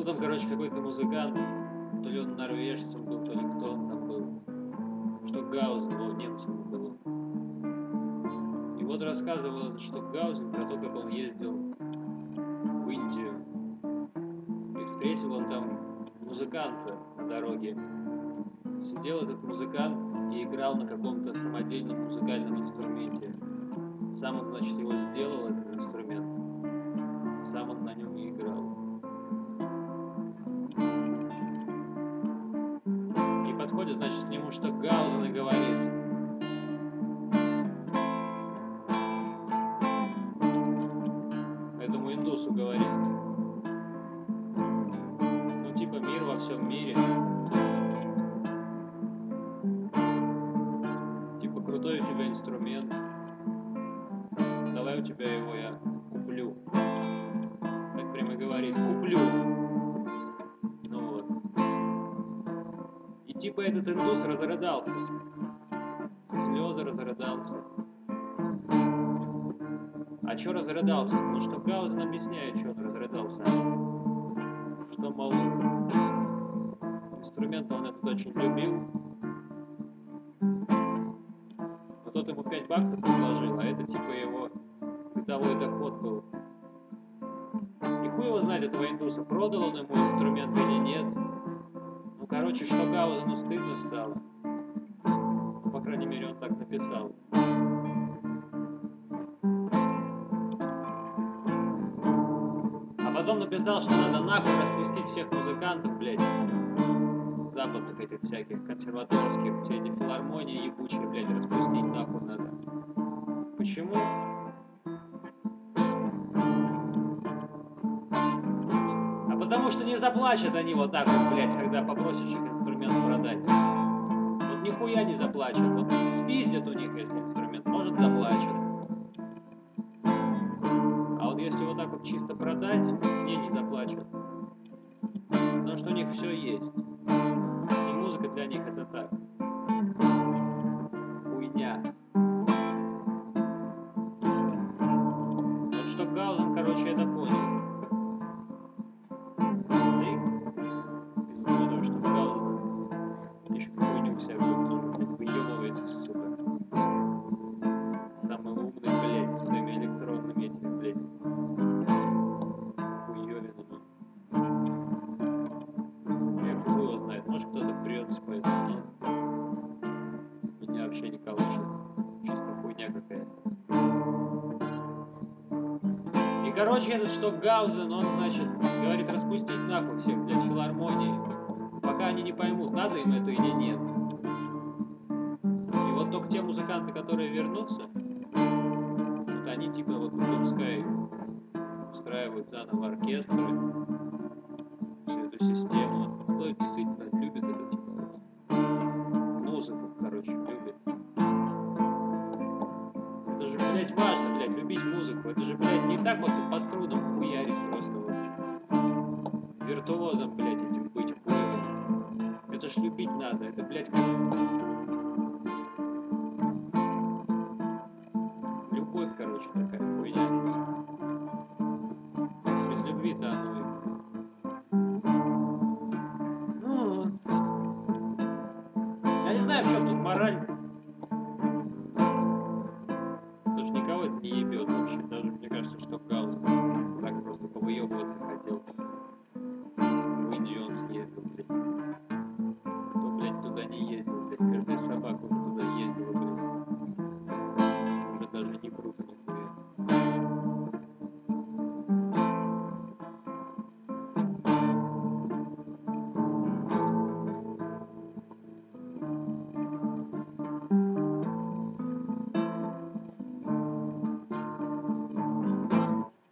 Был там, короче, какой-то музыкант, то ли он норвежцем был, то ли кто он там был, что Гаузен, его немцем был. И вот рассказывал этот, что Гаузен про то, как он ездил в Индию. И встретил он там музыканта на дороге. Сидел этот музыкант и играл на каком-то самодельном музыкальном инструменте. Сам он, значит, его сделал, этот инструмент. Сам он на нем и играл. И подходит, значит, к нему, что Гаузен, и говорит: этому индусу говорит: ну типа мир во всем мире. Типа крутой у тебя инструмент. Давай у тебя его я куплю. Так прямо и говорит: куплю. Ну вот. И типа этот индус разрыдался. Слезы разрыдался. А чё разрыдался? Потому что Гаузен объясняет, что он разрыдался. Что, мол, инструмент он этот очень любил. Но тот ему 5 баксов предложил, а это типа его бытовой доход был. И хуй его знает этого индуса, продал он ему инструмент или нет. Ну, короче, что Гаузену стыдно стало. Ну, по крайней мере, он так написал. А потом написал, что надо нахуй распустить всех музыкантов, блядь, западных этих всяких консерваторских, все эти филармонии ебучие, блядь, распустить нахуй надо. Почему? А потому что не заплачут они вот так вот, блядь, когда попросишь их инструмент продать. Вот нихуя не заплачут. Вот спиздят у них, если инструмент, может, заплачут. А вот если вот так вот чисто продать, мне не заплачут. Потому что у них все есть. И музыка для них это так. Хуйня. Вот что Гаузен, короче, это понял. Короче, этот что Гаузен, он, значит, говорит распустить нахуй всех, блядь, филармонии, пока они не поймут, надо им это или нет. И вот только те музыканты, которые вернутся, вот они типа вот пускай устраивают заново оркестры, всю эту систему. Кто действительно любит это, типа, музыку, короче, любит. Это же, блядь, важно, блядь, любить музыку. Это же, блядь, не так вот по струнам хуярить просто вот. Виртуозом, блядь, этим быть хуевым. Это ж любить надо. Это, блядь,